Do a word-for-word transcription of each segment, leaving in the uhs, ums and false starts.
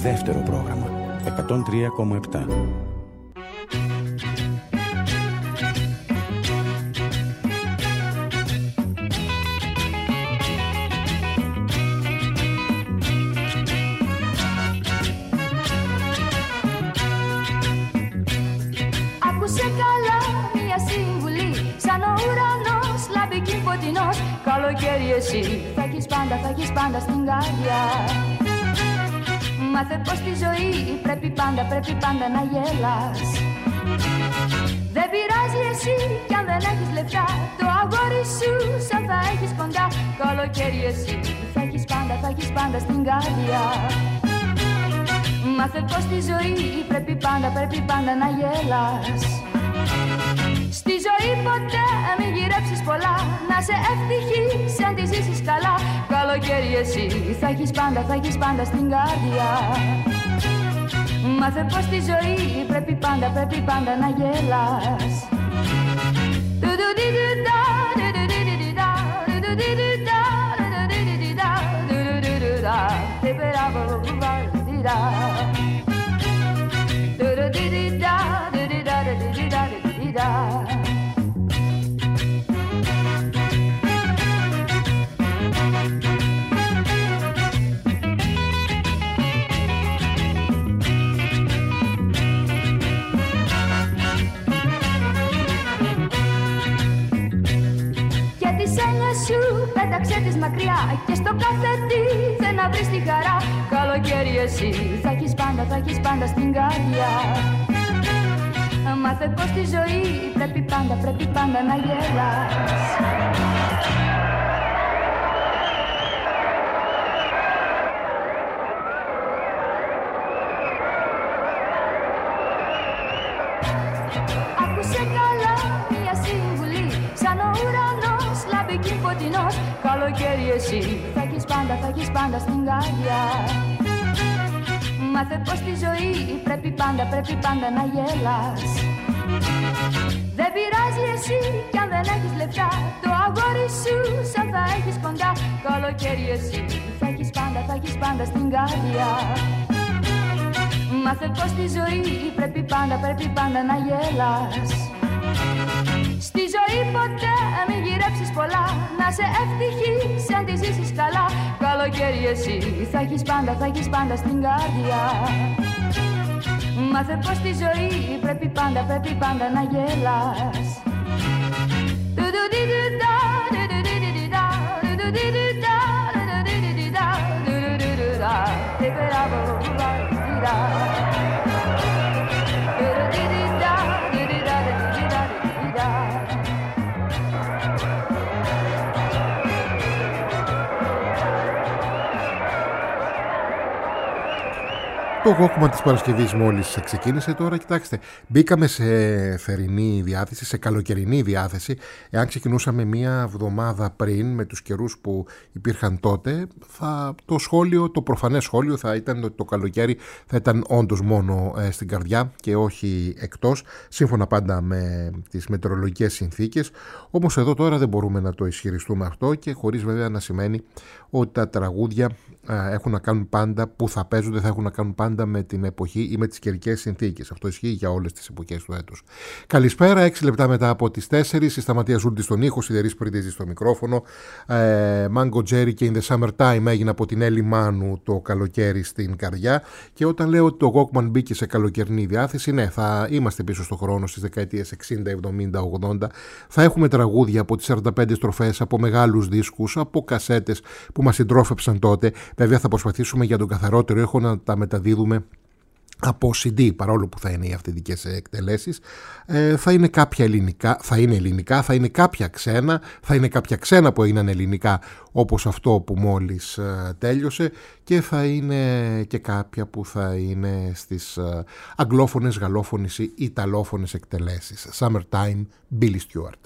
Δεύτερο πρόγραμμα εκατόν τρία κόμμα επτά. Καλοκαίρι εσύ θα έχεις πάντα, θα έχεις πάντα στην καρδιά. Μάθε πως στη ζωή πρέπει πάντα, πρέπει πάντα να γελάς. Δεν πειράζει εσύ κι αν δεν έχεις λεφτά, το αγόρι σου σαν θα έχεις κοντά. Καλοκαίρι εσύ θα έχεις πάντα, θα έχεις πάντα στην καρδιά. Μάθε πως στη ζωή πρέπει πάντα, πρέπει πάντα να γελάς. Στη ζωή ποτέ μην γυρέψεις πολλά, να σε ευτυχής αν τη ζήσεις καλά. Καλοκαίρι εσύ θα έχεις πάντα, θα έχεις πάντα στην καρδιά. Μάθε πως στη ζωή πρέπει πάντα, πρέπει πάντα να γελάς. Πέταξε της μακριά και στο κάθε τι θε να βρεις τη χαρά. Καλοκαίρι εσύ θα έχεις πάντα, θα έχεις πάντα στην καρδιά. Μάθε πως στη ζωή πρέπει πάντα, πρέπει πάντα να γελάς. Άκουσε καλά μια συμβουλή, σαν ο ουρανός λαμπική φωτεινός. Καλοκαίρι εσύ θα έχεις πάντα, θα έχεις πάντα στην καρδιά. Μάθε πως στη ζωή πρέπει πάντα, πρέπει πάντα να γελάς. Δεν πειράζει εσύ κι αν δεν έχεις λεφτά, το αγόρι σου σαν θα έχεις κοντά. Καλοκαίρι εσύ θα έχεις πάντα, θα έχεις πάντα στην καρδιά. Μάθε πως στη ζωή πρέπει πάντα, πρέπει πάντα να γελάς. Στη ζωή ποτέ μην γυρέψεις πολλά, να σε ευτυχής αν τη ζήσεις καλά. Καλοκαίρι εσύ θα έχεις πάντα, θα έχεις πάντα στην καρδιά. Μάθε πως στη ζωή πρέπει πάντα, πρέπει πάντα να γελάς. Το Walkman της Παρασκευής μόλις ξεκίνησε. Τώρα κοιτάξτε, μπήκαμε σε θερινή διάθεση, σε καλοκαιρινή διάθεση. Εάν ξεκινούσαμε μία εβδομάδα πριν με τους καιρούς που υπήρχαν τότε, θα, το σχόλιο, το προφανές σχόλιο θα ήταν ότι το καλοκαίρι θα ήταν όντως μόνο ε, στην καρδιά και όχι εκτός, σύμφωνα πάντα με τις μετεωρολογικές συνθήκες. Όμως εδώ τώρα δεν μπορούμε να το ισχυριστούμε αυτό, και χωρίς βέβαια να σημαίνει ότι τα τραγούδια ε, έχουν να κάνουν πάντα, που θα παίζονται θα έχουν να κάνουν πάντα με την εποχή ή με τις καιρικές συνθήκες. Αυτό ισχύει για όλες τις εποχές του έτους. Καλησπέρα, έξι λεπτά μετά από τις τέσσερις. Η Σταματία Ζούλτη στον ήχο, Σιδερής Πριντίζη στο μικρόφωνο. ε, Mango Jerry και In the Summertime έγινε από την Έλλη Μάνου, το καλοκαίρι στην καρδιά. Και όταν λέω ότι το Walkman μπήκε σε καλοκαιρινή διάθεση, ναι, θα είμαστε πίσω στο χρόνο στις δεκαετίες εξήντα, εβδομήντα, ογδόντα. Θα έχουμε τραγούδια από τις σαράντα πέντε στροφές, από μεγάλους δίσκους, από κασέτες που μας συντρόφεψαν τότε. Βέβαια θα προσπαθήσουμε για τον καθαρότερο ήχο να τα μεταδίδουμε από σι ντι, παρόλο που θα είναι οι αυθεντικές εκτελέσεις. ε, θα είναι κάποια ελληνικά, θα είναι ελληνικά, θα είναι κάποια ξένα, θα είναι κάποια ξένα που έγιναν ελληνικά, όπως αυτό που μόλις ε, τέλειωσε, και θα είναι και κάποια που θα είναι στις ε, αγγλόφωνες, γαλλόφωνες ή ιταλόφωνες εκτελέσεις. Summertime, Billy Stewart.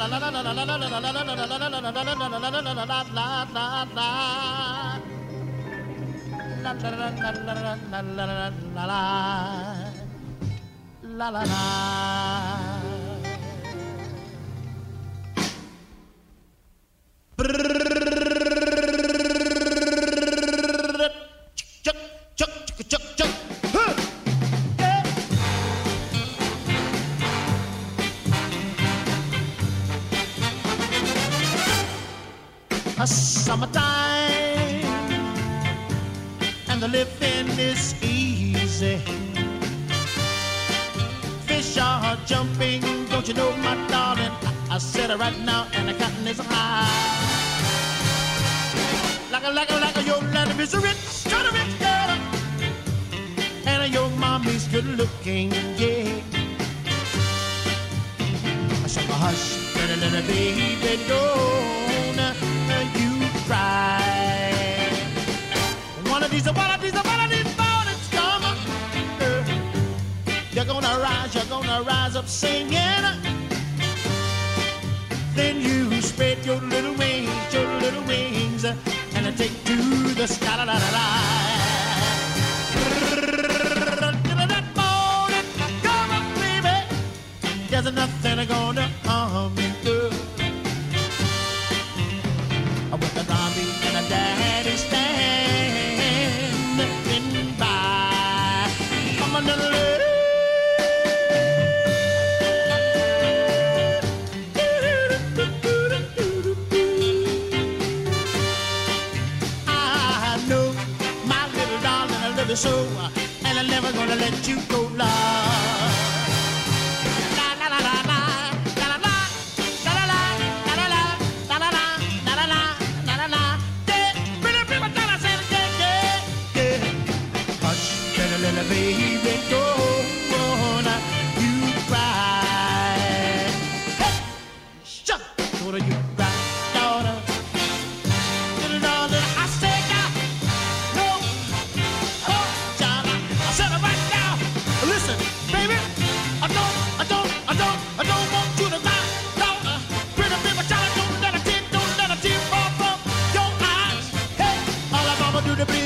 la la la. A summertime and the living is easy. Fish are jumping, don't you know, my darling? I, I said it right now, and the cotton is high. Like a, like a, like a, your land is rich, kind of rich girl, and your mommy's good looking, yeah. I said, hush, little, little baby, don't you cry. One of these, one of these, one of these mornings come, uh, you're gonna rise, you're gonna rise up singing. Then you spread your little wings, your little wings, and take to the sky. La, la, la, la. That morning, come on, baby. There's nothing gonna harm you, girl. With the mommy and the daddy standing by. Come on, little lady. I know, my little darling, I love you so, and I'm never gonna let you go, love. La la la la la, la la la, la la la, la la la, la la la, la la la. Little baby, don't you cry. Hey, shut, don't you cry, daughter. Little daughter, I said now, no, oh, John, I said it right now. Listen, baby, I don't, I don't, I don't, I don't want you to cry, daughter. Pretty baby, child, don't let a tear, don't let a tear fall from your eyes. Hey, all I'm gonna do to be.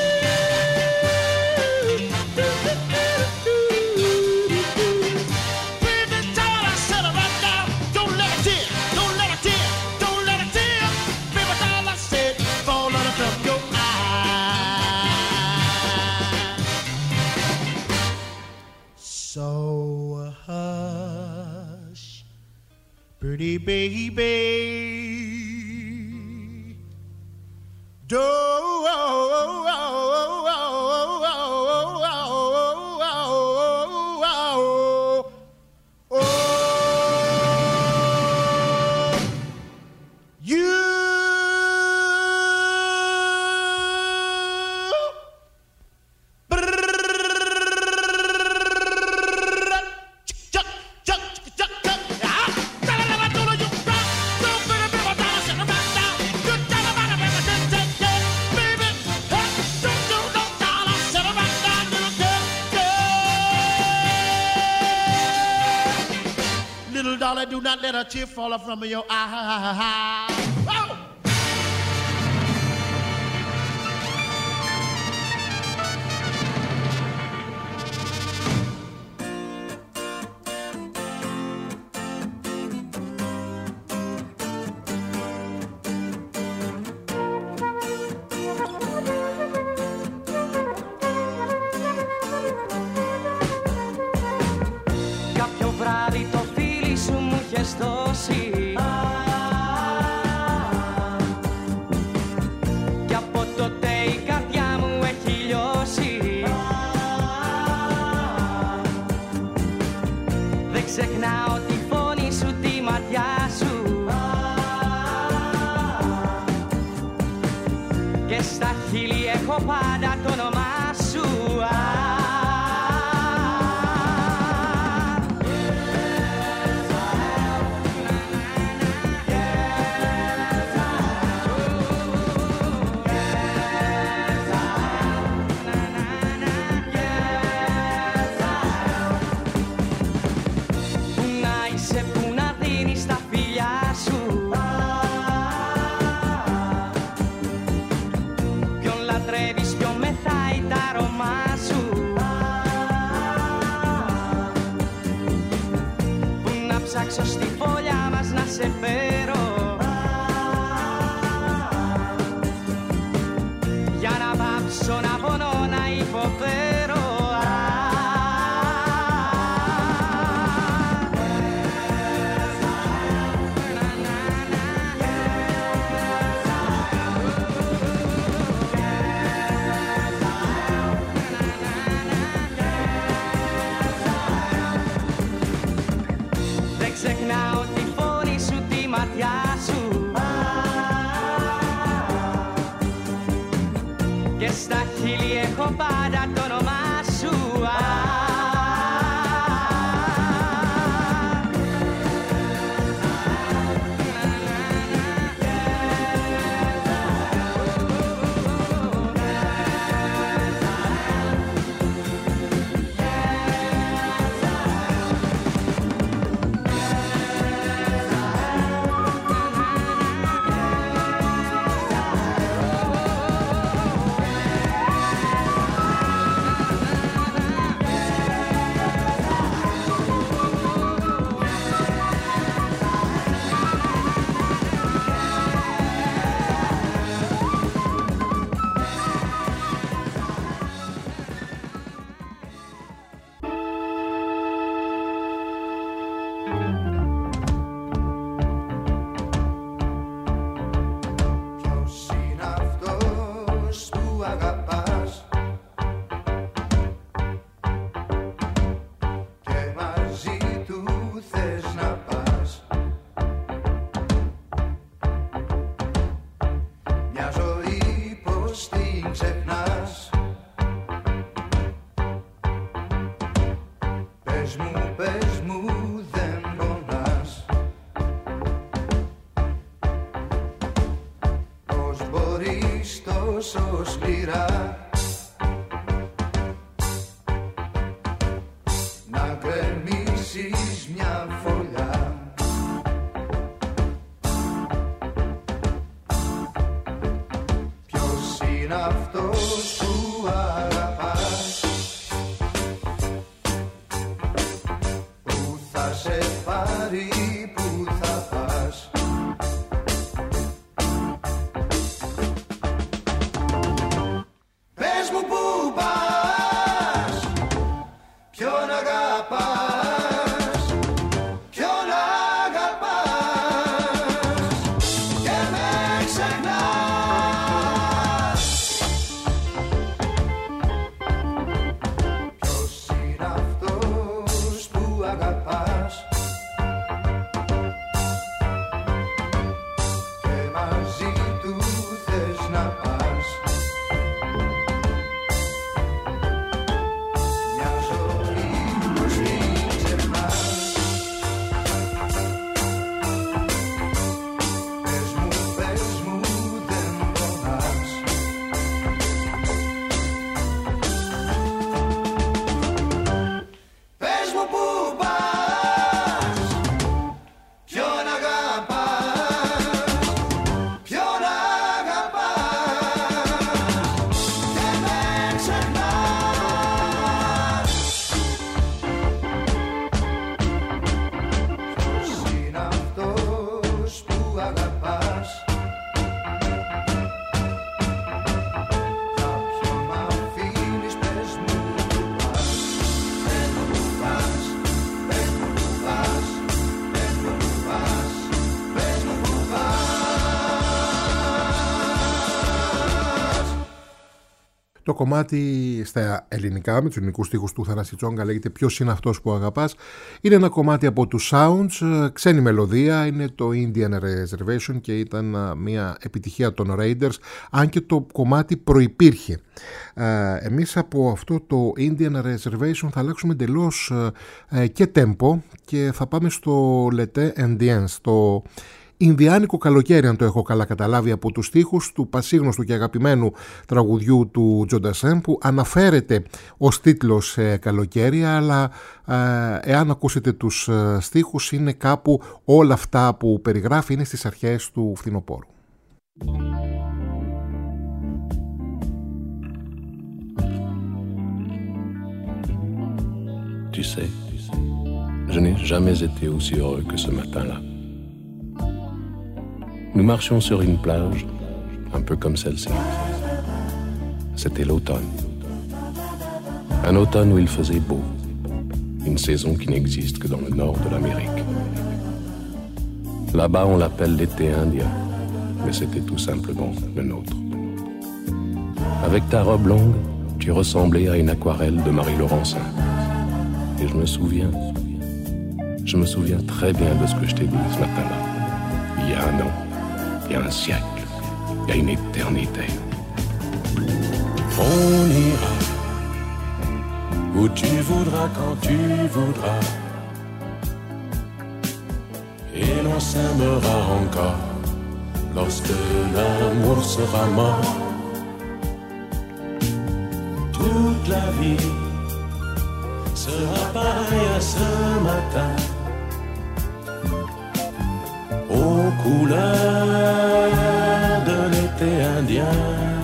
So hush, pretty baby, don't. Do not let a tear fall from your eye. Oh! Κάποιο βράδυ το φίλι σου μου είχες δώσει. Κι από τότε η καρδιά μου έχει λιώσει. Δεν ξεχνάω τη φωνή σου, τη ματιά σου. Και στα χείλη έχω πάντα το όνομά σου. Πού να είσαι, πού να δίνεις τα φιλιά πετάξω στη φωλιά μας να σε φέρω, για να πάψω να πονώ, να υποφέρω. Ξεχνάω τη φωνή σου, τη ματιά σου, και στα χείλη έχω πάντα το όνομά σου. Το κομμάτι στα ελληνικά με τους ελληνικούς στίχους του Θανάση Τσόγκα λέγεται «Ποιος είναι αυτός που αγαπάς». Είναι ένα κομμάτι από τους Sounds, ξένη μελωδία, είναι το Indian Reservation και ήταν μια επιτυχία των Raiders, αν και το κομμάτι προϋπήρχε. Εμείς από αυτό το Indian Reservation θα αλλάξουμε εντελώς και tempo και θα πάμε στο L'été indien, στο Ινδιάνικο καλοκαίρι, αν το έχω καλά καταλάβει από τους στίχους του πασίγνωστου και αγαπημένου τραγουδιού του Τζο Ντασέν, που αναφέρεται ως τίτλος σε καλοκαίρι, αλλά ε, εάν ακούσετε τους στίχους είναι κάπου όλα αυτά που περιγράφει είναι στις αρχές του φθινοπόρου. Tu sais, Je n'ai jamais été aussi heureux que ce matin-là. Nous marchions sur une plage, un peu comme celle-ci. C'était l'automne. Un automne où il faisait beau. Une saison qui n'existe que dans le nord de l'Amérique. Là-bas, on l'appelle l'été indien, mais c'était tout simplement le nôtre. Avec ta robe longue, tu ressemblais à une aquarelle de Marie Laurencin. Et je me souviens, je me souviens très bien de ce que je t'ai dit ce matin-là. Il y a un an, il y a un siècle, il y a une éternité. On ira où tu voudras, quand tu voudras, et l'on s'aimera encore lorsque l'amour sera mort. Toute la vie sera pareille à ce matin, aux couleurs de l'été indien.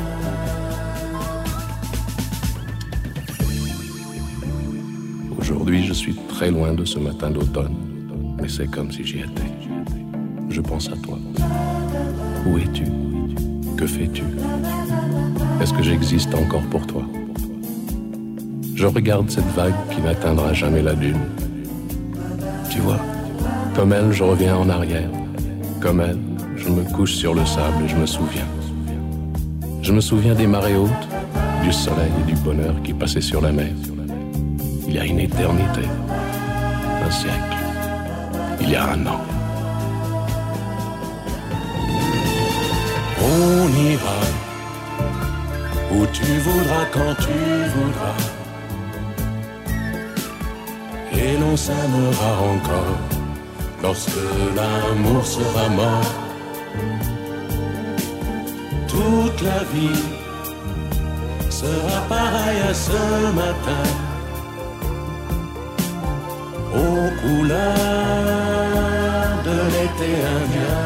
Aujourd'hui, je suis très loin de ce matin d'automne, mais c'est comme si j'y étais. Je pense à toi. Où es-tu? Que fais-tu? Est-ce que j'existe encore pour toi? Je regarde cette vague qui n'atteindra jamais la dune. Tu vois, comme elle, je reviens en arrière. Comme elle, je me couche sur le sable et je me souviens. Je me souviens des marées hautes, du soleil et du bonheur qui passaient sur la mer. Il y a une éternité, un siècle, il y a un an. On ira où tu voudras, quand tu voudras, et l'on s'aimera encore lorsque l'amour sera mort. Toute la vie sera pareille à ce matin, aux couleurs de l'été indien.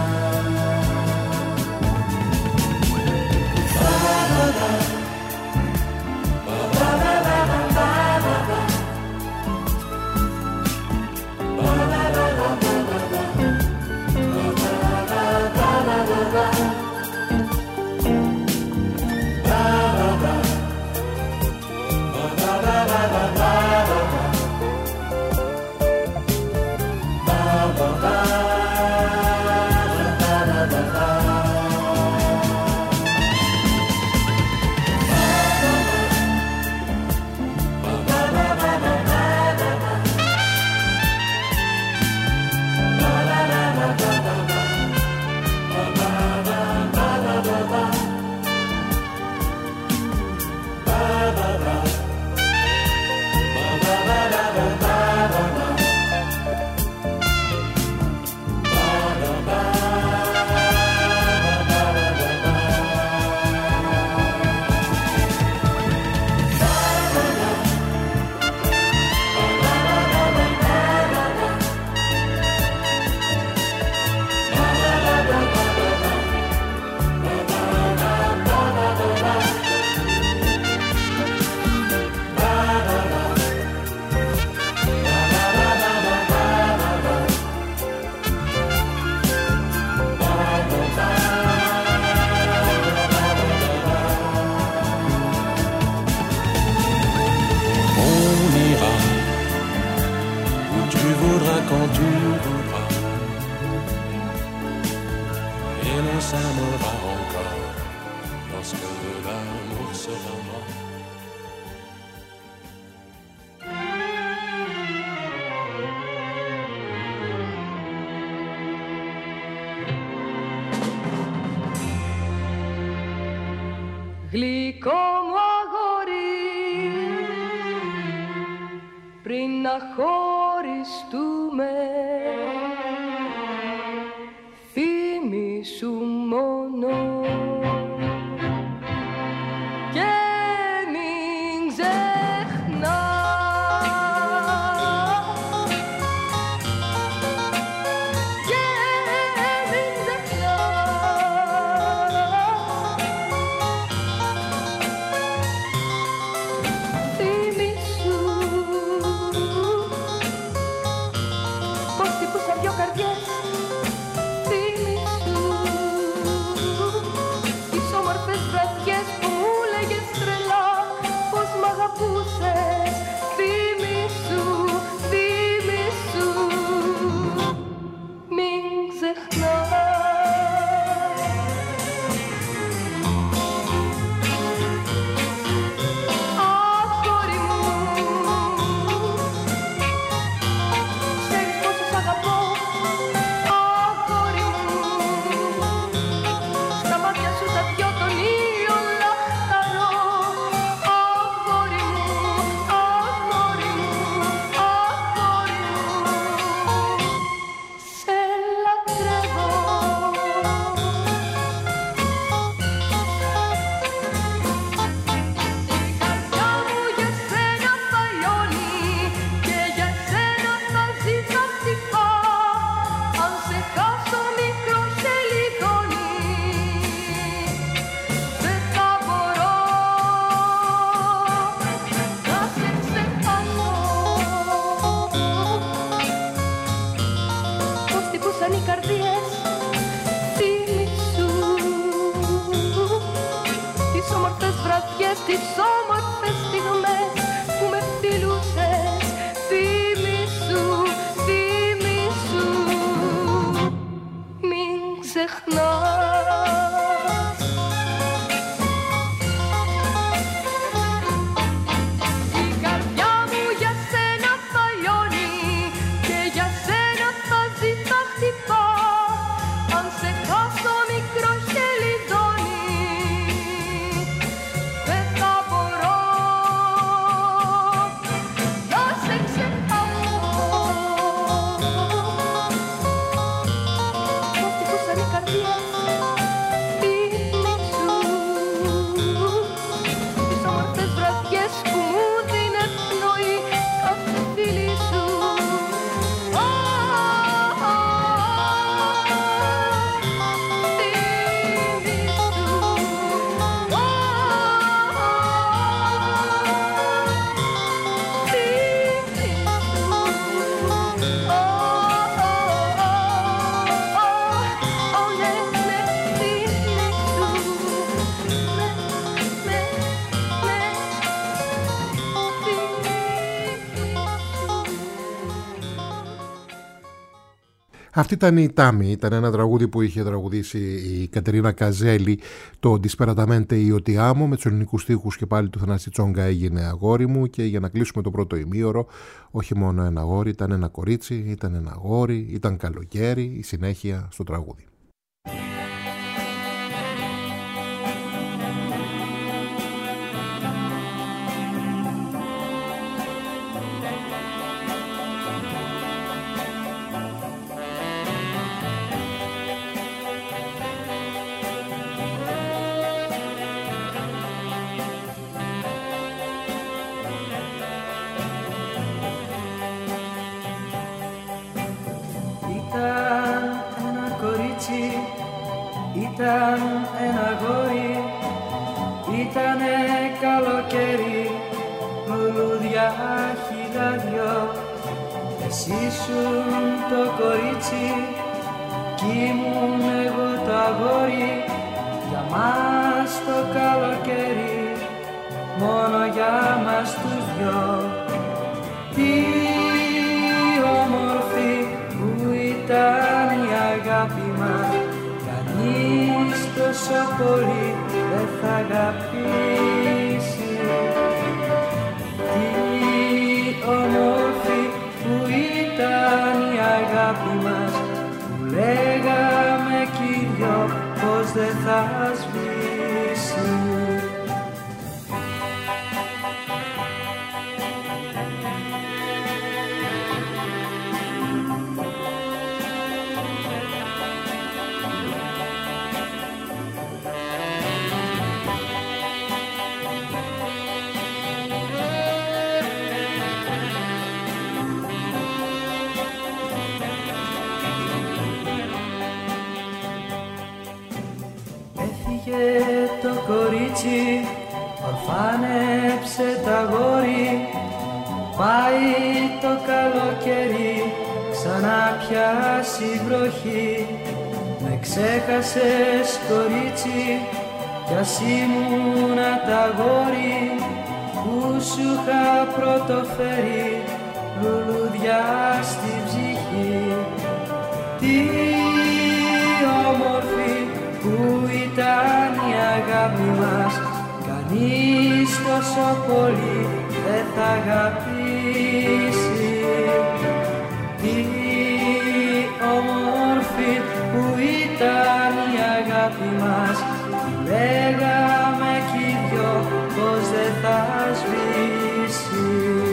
Γλυκό μου αγόρι, πριν να χωριστούμε, θυμήσου μόνο και μην ξεχνάς, και μην ξεχνάς. Θυμήσου Αυτή ήταν η Τάμι, ήταν ένα τραγούδι που είχε τραγουδήσει η Κατερίνα Καζέλη, το Disperatamente io ti amo, με τους ελληνικούς στίχους και πάλι του Θανάση Τσόγκα έγινε αγόρι μου. Και για να κλείσουμε το πρώτο ημίωρο, όχι μόνο ένα αγόρι, ήταν ένα κορίτσι, ήταν ένα αγόρι, ήταν καλοκαίρι, η συνέχεια στο τραγούδι. Ήταν ένα αγόρι, ήτανε καλοκαίρι, λουλούδια χιλιάδιο. Εσύ ήσουν το κορίτσι κι ήμουν εγώ το αγόρι. Για μας το καλοκαίρι, μόνο για μας τους δυο. Τι όμορφη που ήταν η αγάπη μας, κανείς τόσο πολύ δεν θα αγαπήσει. Τι όμορφη που ήταν η αγάπη μας, που λέγαμε κι οι δυο πως δεν θα σβήσει. Το κορίτσι ορφάνεψε τ' αγόρι, πάει το καλοκαίρι, ξανά πιάσει βροχή. Με ξέχασες κορίτσι κι ας ήμουνα τ' αγόρι που σου είχα πρωτοφέρει λουλούδια στη ψυχή. Τι όμορφη που ήταν η αγάπη μας, κανείς τόσο πολύ δεν θα αγαπήσει. Τι όμορφη που ήταν η αγάπη μας, λέγαμε κι οι δυο πως δεν θα σβήσει.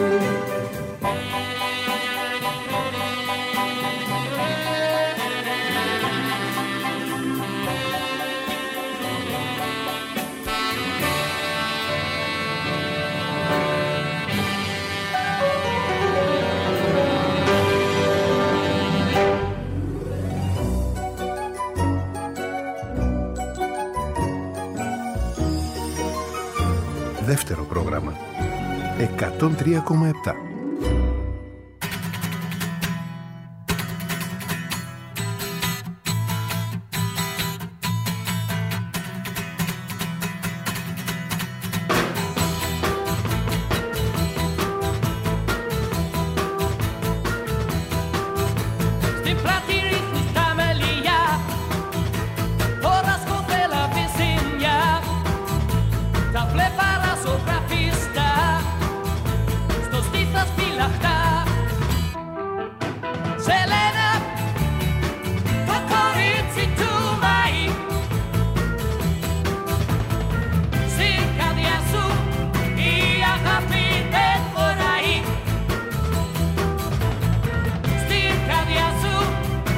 Δεύτερο πρόγραμμα εκατόν τρία κόμμα επτά. Στην καρδιά σου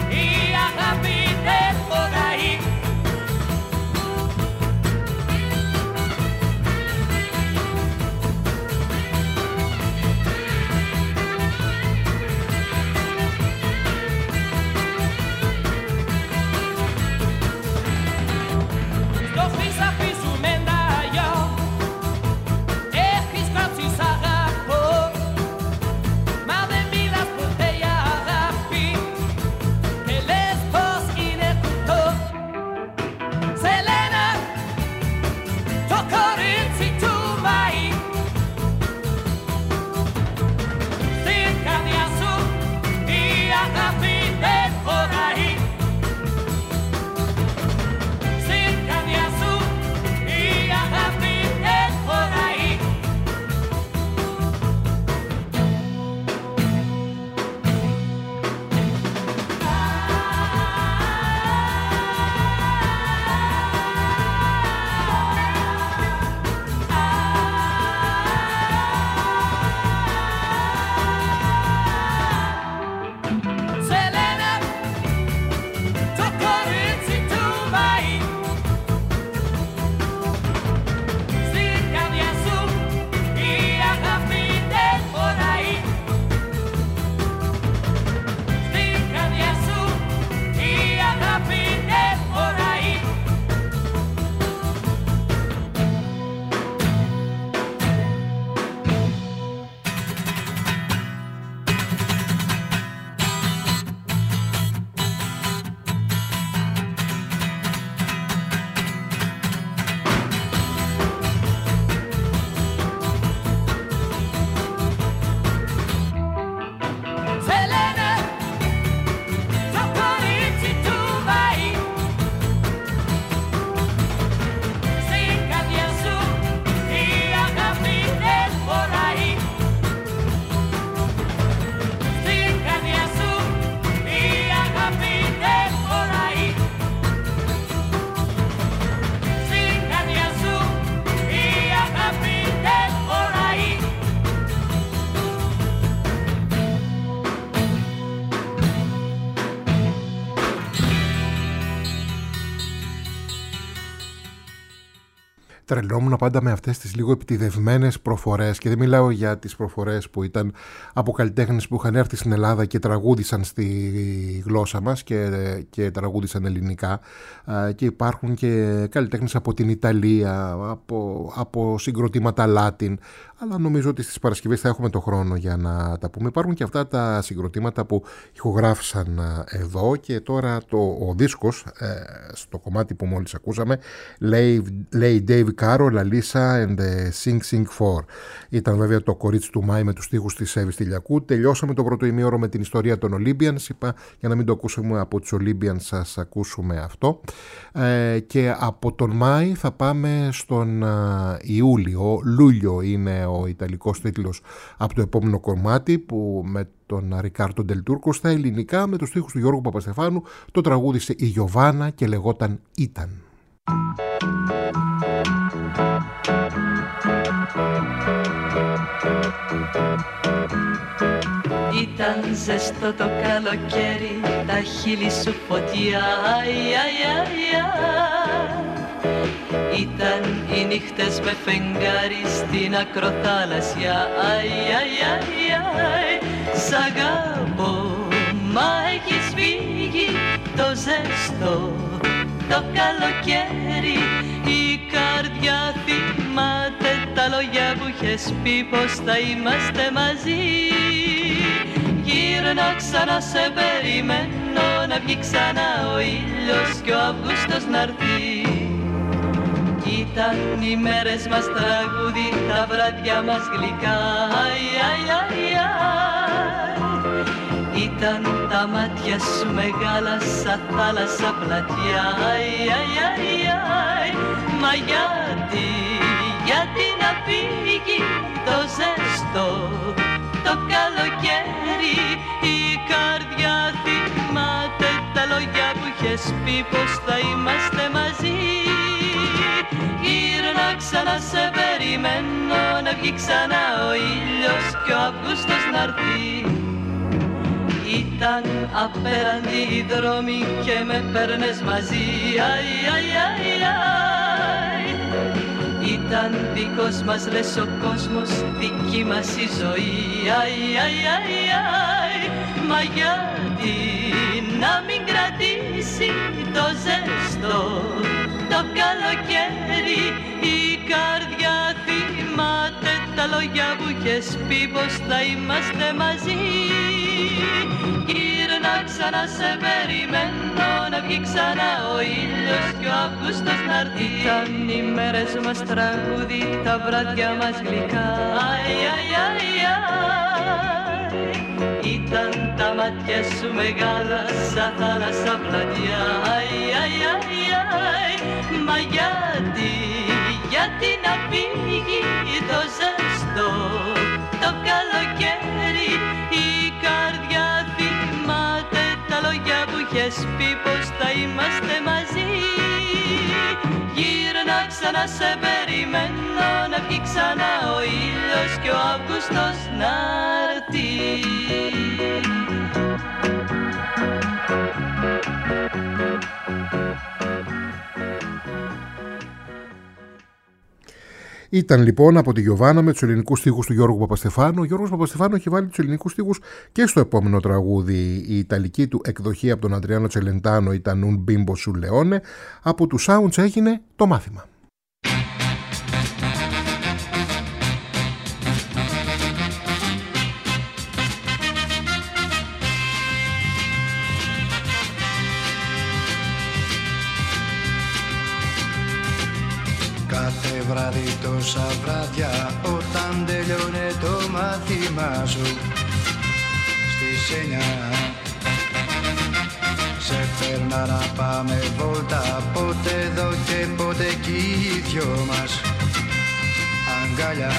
τρελόμουν πάντα με αυτές τις λίγο επιτηδευμένες προφορές, και δεν μιλάω για τις προφορές που ήταν από καλλιτέχνες που είχαν έρθει στην Ελλάδα και τραγούδισαν στη γλώσσα μας και, και τραγούδισαν ελληνικά, και υπάρχουν και καλλιτέχνες από την Ιταλία, από, από συγκροτήματα Latin, αλλά νομίζω ότι στις Παρασκευές θα έχουμε το χρόνο για να τα πούμε. Υπάρχουν και αυτά τα συγκροτήματα που ηχογράφησαν εδώ, και τώρα το, ο δίσκος, ε, στο κομμάτι που μόλις ακούσαμε, λέει, λέει Dave Carroll, Alisa and the Sing Sing Four. Ήταν βέβαια το κορίτσι του Μάη με τους στίχους της Εύης Τηλιακού. Τελειώσαμε το πρώτο ημίωρο με την ιστορία των Olympians. Είπα, για να μην το ακούσουμε από τους Olympians, σας ακούσουμε αυτό. Ε, και από τον Μάη θα πάμε στον uh, Ιούλιο. Λούλιο είναι ο ιταλικός τίτλος από το επόμενο κομμάτι, που με τον Ρικάρντο Ντελ Τούρκο στα ελληνικά, με τους στίχους του Γιώργου Παπαστεφάνου, το τραγούδισε η Γιωβάνα και λεγόταν «Ήταν». Ήταν ζεστό το καλοκαίρι, τα χείλη σου φωτιά, αι, αι, αι, αι. Ήταν οι νύχτες με φεγγάρι στην ακροθάλασσια, αι, αι, αι, αι. Σ' αγάπω, μα έχεις φύγει το ζεστό το καλοκαίρι. Η καρδιά θυμάται τα λόγια που είχες πει, πως θα είμαστε μαζί. Γύρνα ξανά, σε περιμένω, να βγει ξανά ο ήλιος και ο Αύγουστος να'ρθεί. Ήταν οι μέρες μας τραγούδι, τα βράδια μας γλυκά, αι, αι, αι, αι. Ήταν τα μάτια σου μεγάλα σαν θάλασσα πλατιά, αι, αι, αι, αι. Μα γιατί, γιατί να φύγει το ζεστό το καλοκαίρι. Η καρδιά θυμάται τα λόγια που είχες πει, πως θα είμαστε μαζί. Γύρνα ξανά, σε περιμένω, να βγει ξανά ο ήλιος και ο Αύγουστος να'ρθεί. Ήταν απέραντι οι δρόμοι και με παίρνες μαζί, αι, αι, αι, αι. Ήταν δικός μας, λες, ο κόσμος, δική μας η ζωή, αι, αι, αι, αι. Μα γιατί να μην κρατήσει το ζεστό το καλοκαίρι. Η καρδιά θυμάται τα λόγια που είχες πει, πως θα είμαστε μαζί. Γύρνα ξανά, σε περιμένω, να βγει ξανά ο ήλιος και ο Αύγουστος να'ρθεί. Ήταν οι μέρες μας τραγούδι, τα βράδια μας γλυκά, αι, αι, αι, αι. Ήταν τα μάτια σου μεγάλα σαν θάλασσα πλατιά, αι, αι, αι, αι. Μα γιατί, γιατί να φύγει το ζεστό το καλοκαίρι. Η καρδιά θυμάται τα λόγια που είχες πει, πως θα είμαστε μαζί. Γύρνα ξανά, σε περιμένω, να βγει ξανά ο ήλιος και ο Αύγουστος να'ρθεί. Ήταν λοιπόν από τη Γιωβάνα με τους ελληνικούς στίχους του Γιώργου Παπαστεφάνου. Ο Γιώργος Παπαστεφάνου έχει βάλει τους ελληνικούς στίχους και στο επόμενο τραγούδι. Η ιταλική του εκδοχή από τον Αντριάνο Τσελεντάνο ήταν Un Bimbo Sul Leone. Από τους Sounds έγινε το μάθημα. Κάθε βράδυ τόσα βράδια, όταν τελειώνε το μάθημα σου στις εννιά, σε φέρνα να πάμε βόλτα, πότε εδώ και πότε εκεί οι δυο μας αγκαλιά.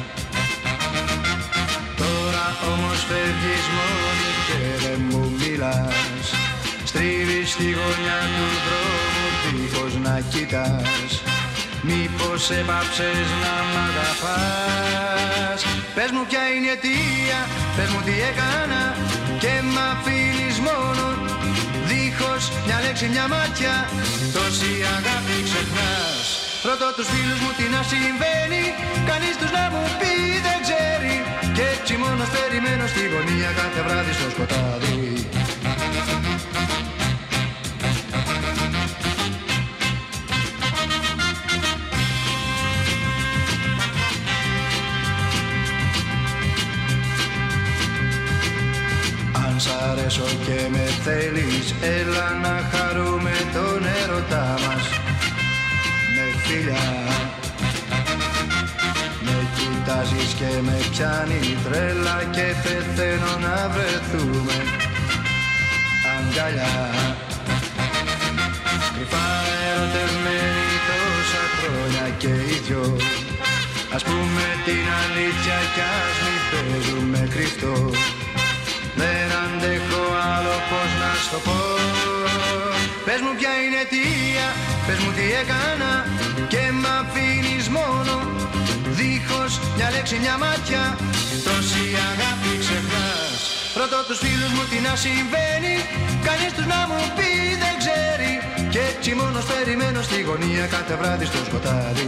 Τώρα όμως φεύγεις μόνη και δεν μου μιλάς, στρίβεις στη γωνιά του δρόμου δίχως να κοιτάς. Μήπως έπαψες να μ' αγαπάς? Πες μου ποια είναι η αιτία, πες μου τι έκανα και μ' αφήνεις μόνο, δίχως μια λέξη, μια μάτια, τόση αγάπη ξεχνάς. Ρωτώ τους φίλους μου τι να συμβαίνει, κανείς τους να μου πει δεν ξέρει. Κι έτσι μόνος περιμένω στη γωνία κάθε βράδυ στο σκοτάδι. Αν σ' αρέσω και με θέλεις, έλα να χαρούμε τον έρωτά μας. Με φιλιά με κοιτάζεις και με πιάνει τρέλα και πεθαίνω να βρεθούμε αγκαλιά. Κρυφά ερωτευμένοι τόσα χρόνια και οι δυο, ας πούμε την αλήθεια κι ας μη παίζουμε κρυφτό. Δεν αντέχω άλλο, πώς να σου το πω. Πες μου ποια είναι αιτία, πες μου τι έκανα και μ' αφήνεις μόνο, δίχως μια λέξη, μια μάτια, τόση αγάπη ξεχνάς. Ρωτώ τους φίλους μου τι να συμβαίνει, κανείς τους να μου πει δεν ξέρει. Κι έτσι μόνος περιμένω στη γωνία κάθε βράδυ στο σκοτάδι.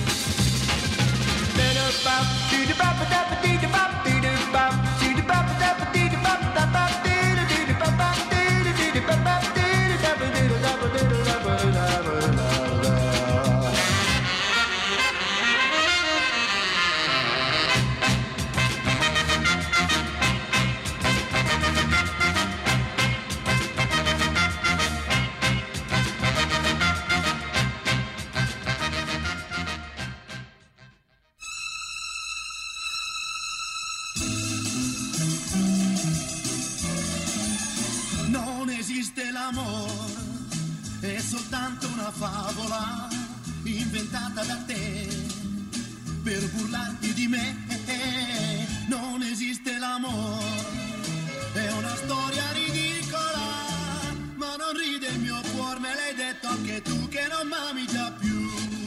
È soltanto una favola inventata da te per burlarti di me. Non esiste l'amore, è una storia ridicola, ma non ride il mio cuore, me l'hai detto anche tu che non m'ami già più.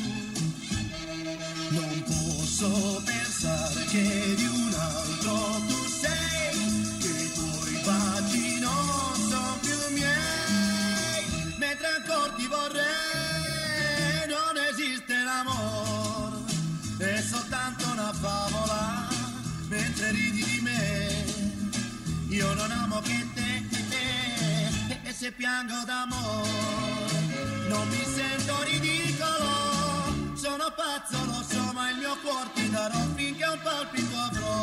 Non posso pensare che di un altro tu sei, che i tuoi baci non sono più miei, mentre ancora ti vorrei. Non esiste l'amore, è soltanto una favola, mentre ridi di me, io non amo che te, e se piango d'amore non mi sento ridicolo. Sono pazzo, lo so, ma il mio cuore ti darò finché un palpito avrò.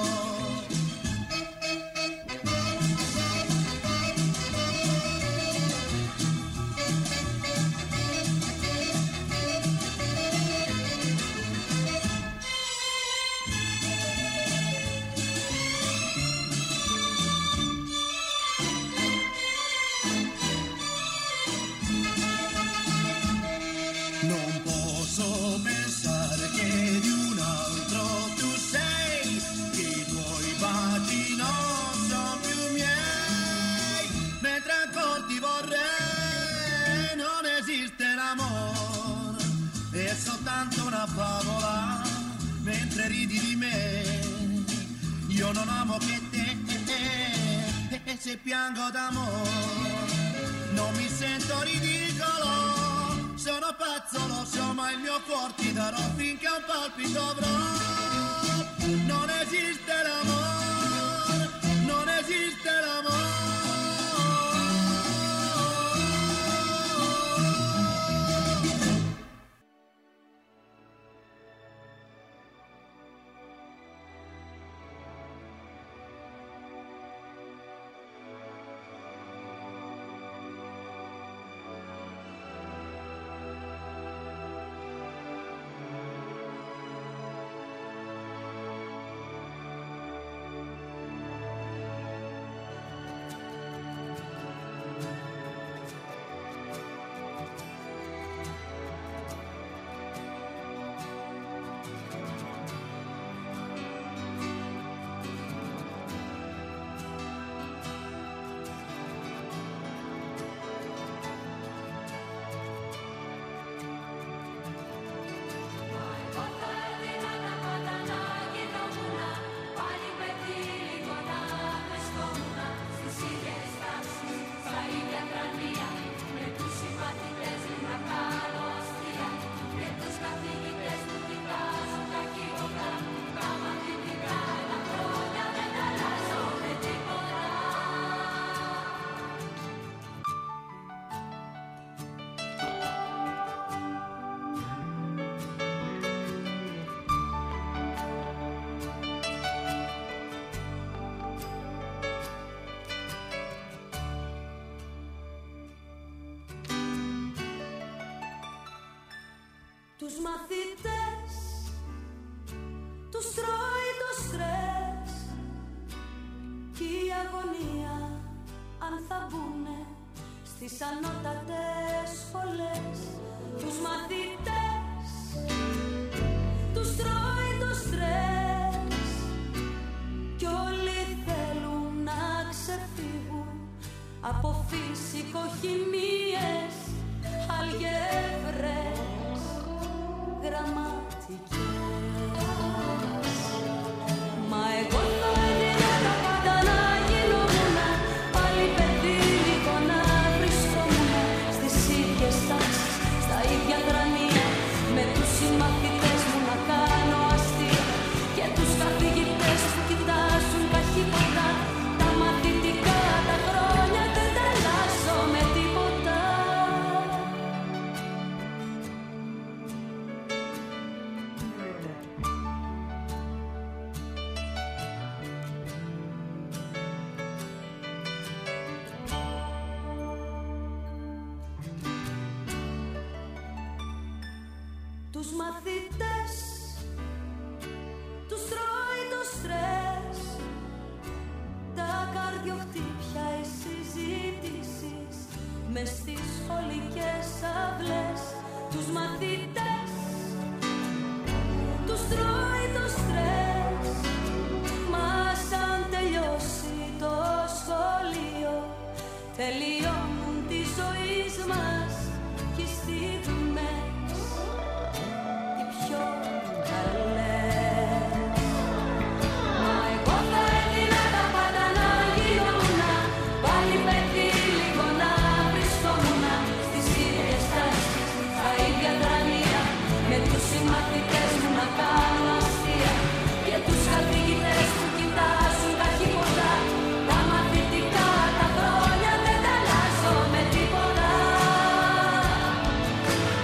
È soltanto una favola, mentre ridi di me, io non amo che te, e se piango d'amore non mi sento ridicolo. Sono pazzo, lo so, ma il mio cuore ti darò finché un palpito avrò. Non esiste l'amore, non esiste l'amore. Τους μαθητές τους τρώει το στρες κι η αγωνία αν θα μπουνε στις ανώτατες σχολές. Τους μαθητές τους τρώει το στρες κι όλοι θέλουν να ξεφύγουν από φυσικοχημίες, αλγεύρες, γραμματικές. Μα εγώ θα έδινα τα πάντα να γινόμουν πάλι παιδί λίγο να βρισκόμουν στις ίδιες τάξεις, στα ίδια γρανία, με τους συμμαθητές μου να κάνω αστεία και τους καθηγητές που κοιτάζουν καχύποτα. Τα μαθητικά τα χρόνια δεν τα αλλάζω με τίποτα. Τους μαθητές τους τρώει το στρες, τα καρδιοχτύπια, οι συζητήσεις μες στις σχολικές αυλές. Τους μαθητές τους τρώει το στρες, μα σαν τελειώσει το σχολείο τελειώνουν τη ζωή μας κι οι στιγμές οι πιο καλές. Μα εγώ θα έδινα τα πάντα να γινόμουν πάλι παιδί λίγο να βρισκόμουν στις ίδιες τάξεις, στα ίδια γρανία, με τους συμμαθητές μου να κάνω αστεία και τους καθηγητές που κοιτάζουν καχύποτα. Τα μαθητικά τα χρόνια δεν τα αλλάζω με τίποτα.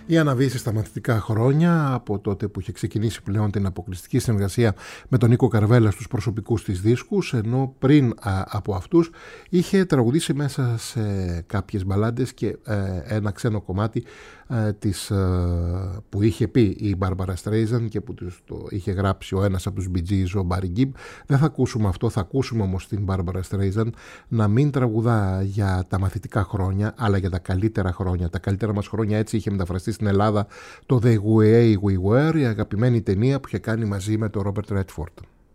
Η Αναβίση στα μαθητικά χρόνια, από τότε που είχε ξεκινήσει πλέον την αποκλειστική συνεργασία με τον Νίκο Καρβέλα στους προσωπικούς της δίσκους, ενώ πριν α, από αυτούς είχε τραγουδήσει μέσα σε κάποιες μπαλάντες και ε, ένα ξένο κομμάτι ε, της, ε, που είχε πει η Μπάρμπαρα Στρέιζαν και που το είχε γράψει ο ένας από τους Bee Gees, ο Μπάρι Γκιμπ. Δεν θα ακούσουμε αυτό, θα ακούσουμε όμως την Μπάρμπαρα Στρέιζαν να μην τραγουδά για τα μαθητικά χρόνια, αλλά για τα καλύτερα χρόνια. Τα καλύτερα μας χρόνια, έτσι είχε μεταφραστεί στην Ελλάδα το The Way We Were, η αγαπημένη ταινία που είχε κάνει μαζί με τον Ρόμπερτ Ρέτφορντ.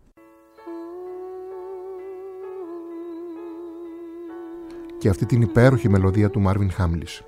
Και αυτή την υπέροχη μελωδία του Μάρβιν Χάμλις.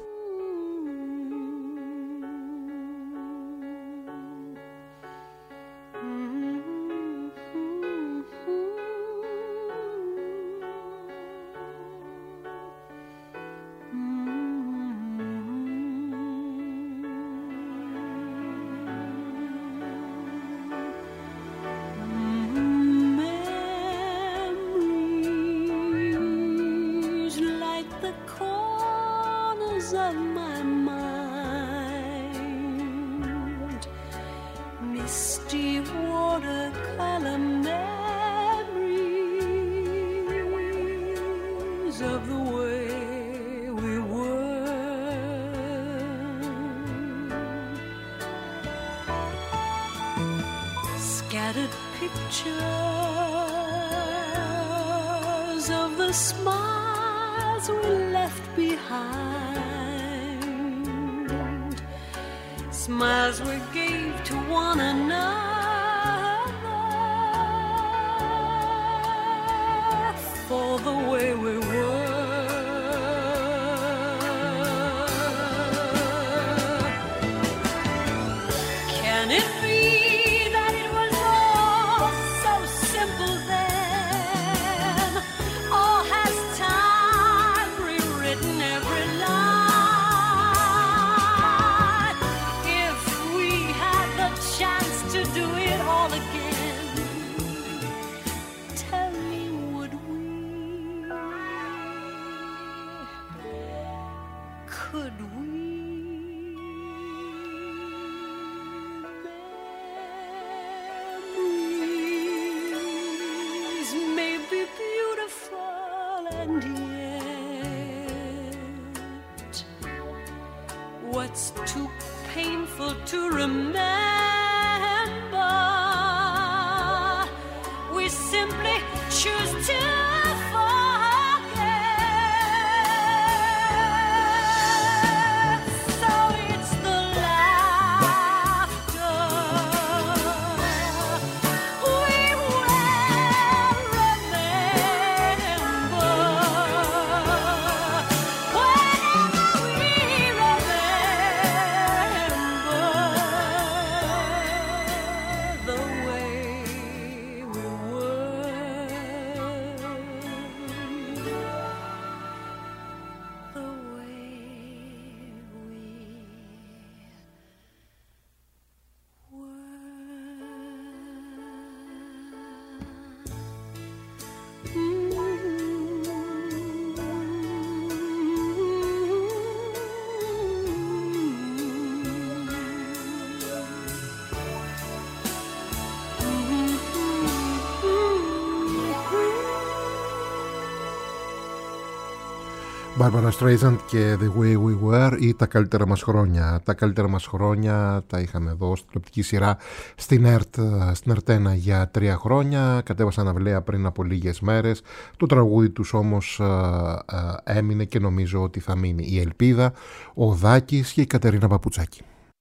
Barbara Streisand και The Way We Were ή τα καλύτερα μας χρόνια. Τα καλύτερα μας χρόνια τα είχαμε εδώ στην τηλεοπτική σειρά στην ΕΡΤ, στην ΕΡΤ ένα για τρία χρόνια. Κατέβασαν αυλαία πριν από λίγες μέρες. Το τραγούδι τους όμως α, α, έμεινε και νομίζω ότι θα μείνει. Η Ελπίδα, ο Δάκης και η Κατερίνα Παπουτσάκη.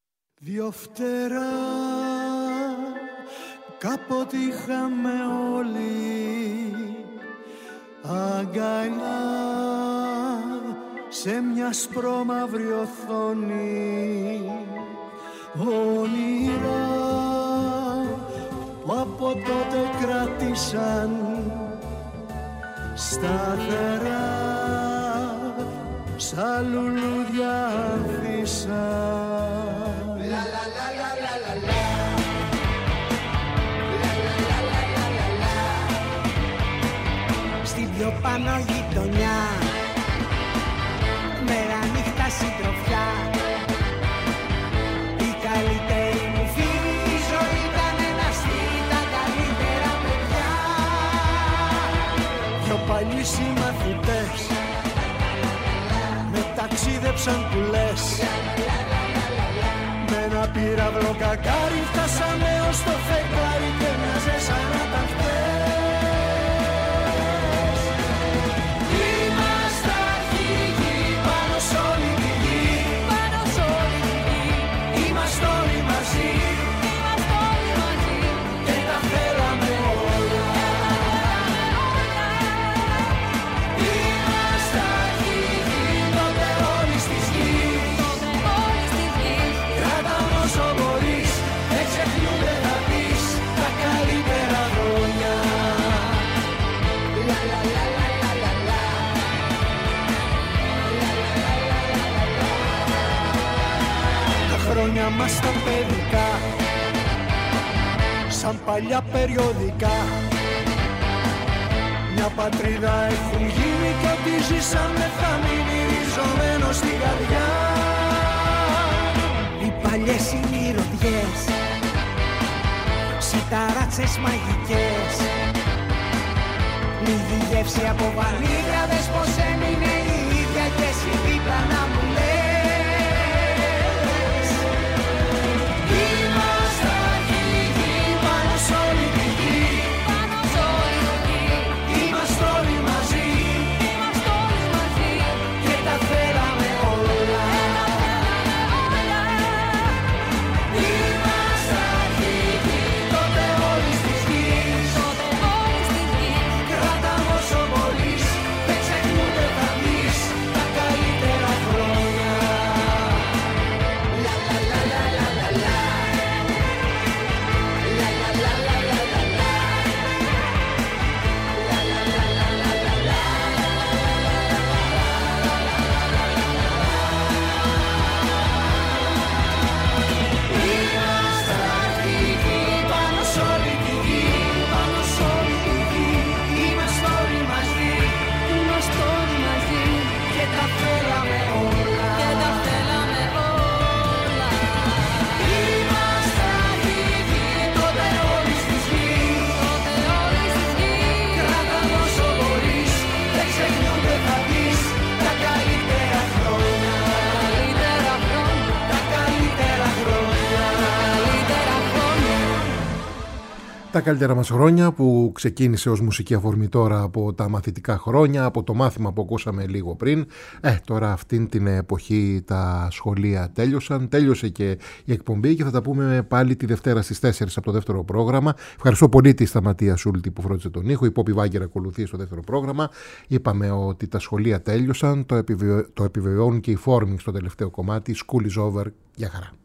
Δυο φτερά κάποτε είχαμε όλοι αγκαλιά σε μια σπρώμαυρη οθόνη, όνειρα που από τότε κράτησαν σταθερά, σαν λουλούδια ανθίσαν. Στην πιο πάνω γειτονιά, μέρα νύχτα συντροφιά, παλιοί συμμαθητές με ταξίδεψαν που λες. Με ένα πύραυλο κακάρι φτάσαμε ως το φεγγάρι και μοιάζε σαν να τα χθες. Είμαστε αρχηγοί πάνω σ' όλη τη γη, πάνω σ' όλη τη γη. Είμαστε όλοι μαζί, είμαστε όλοι μαζί και τα θέλαμε όλα. Είμαστε αρχηγοί τότε όλης της γης, κράτα όσο μπορείς, δεν ξεχνιούνται θα πεις τα καλύτερα χρόνια. Λα λα λα λα λα λα λα. Τα χρόνια μας τα παιδικά, σαν παλιά περιοδικά, μια πατρίδα έχουν γίνει κι ό,τι ζήσαμε θα μείνει ριζωμένο στην καρδιά. Οι παλιές οι μυρωδιές, σιταράτσες μαγικές, λίγη γεύση από βανίλια, δες πως έμεινε η ίδια και εσύ δίπλα να μου λες. Είμαστε αρχηγοί πάνω σ' όλη τη γη, πάνω σ' όλη τη γη. Είμαστε όλοι μαζί, είμαστε όλοι μαζί και τα θέλαμε όλα. Είμαστε αρχηγοί τότε όλης της γης, κράτα όσο μπορείς, δεν ξεχνούνται θα πεις τα καλύτερα χρόνια. Λα λα λα λα λα λα λα. Λα λα λα λα λα λα λα. Λα λα λα λα λα λα λα. Είμαστε αρχηγοί πάνω σ' όλη τη γη, πάνω σ' όλη τη γη. Είμαστε όλοι μαζί, είμαστε όλοι μαζί και τα θέλαμε όλα, και τα θέλαμε όλα. Είμαστε αρχηγοί τότε όλης της γης, τότε όλης της γης. Κράτα όσο μπορείς, δεν ξεχνιούνται θα πεις τα καλύτερα χρόνια. Καλύτερα χρόνια, τα καλύτερα χρόνια, καλύτερα χρόνια. Τα καλύτερα μας χρόνια που ξεκίνησε ως μουσική αφορμή τώρα από τα μαθητικά χρόνια, από το μάθημα που ακούσαμε λίγο πριν. Ε, τώρα αυτήν την εποχή τα σχολεία τέλειωσαν, τέλειωσε και η εκπομπή και θα τα πούμε πάλι τη Δευτέρα στις τέσσερις από το δεύτερο πρόγραμμα. Ευχαριστώ πολύ τη Σταματία Σούλτη που φρόντισε τον ήχο, η Πόπη Βάγκερ ακολουθεί στο δεύτερο πρόγραμμα. Είπαμε ότι τα σχολεία τέλειωσαν, το, επιβεβαι... το επιβεβαιώνουν και οι Forming στο τελευταίο κομμάτι, School is over, για χαρά.